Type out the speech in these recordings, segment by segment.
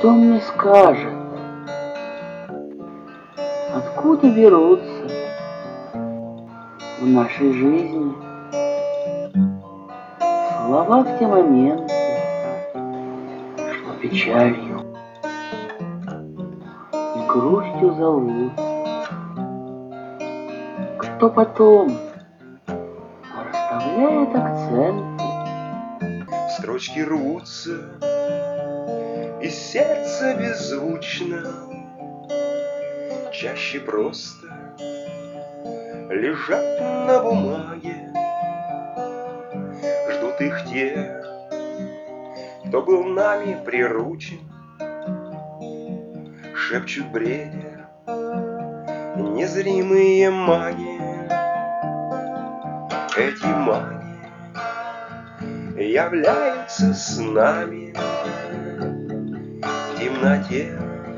Кто мне скажет, откуда берутся в нашей жизни слова в те моменты, что печалью и грустью зовутся? Кто потом расставляет акценты? Строчки рвутся, и сердце беззвучно, чаще просто лежат на бумаге. Ждут их те, кто был нами приручен, шепчут бредя незримые маги. Эти маги являются с нами в темноте,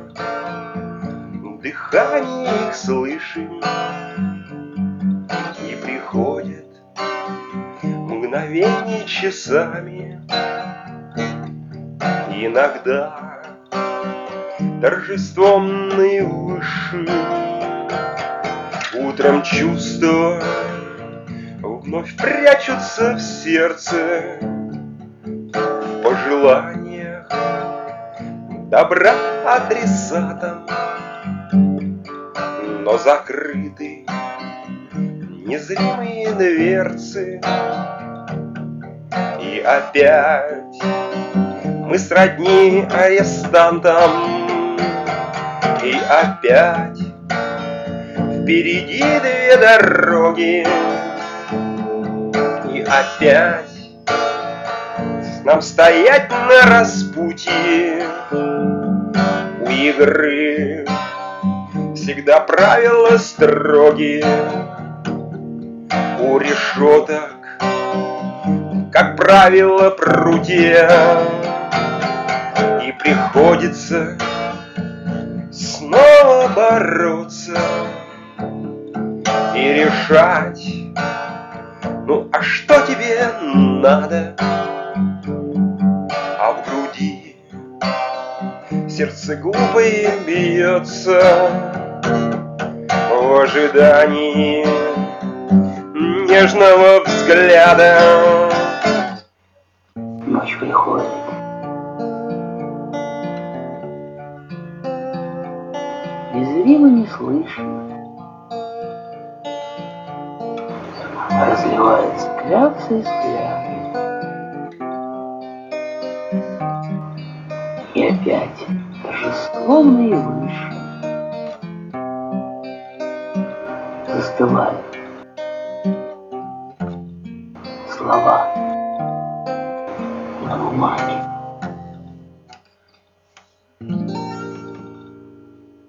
дыхание их слышим, и приходят мгновения часами. Иногда торжеством наивысшим утром чувства вновь прячутся в сердце, в пожеланиях добра адресатам, но закрыты незримые дверцы. И опять мы сродни арестантам, и опять впереди две дороги, и опять нам стоять на распутье. У игры всегда правила строгие, у решеток, как правило, прутья, и приходится снова бороться и решать: ну а что тебе надо? А в груди сердце глупое бьется в ожидании нежного взгляда. Ночь приходит. Незримо, неслышно разливается клякса из клятвы. И опять торжеством наивысшим застывают слова на бумаге.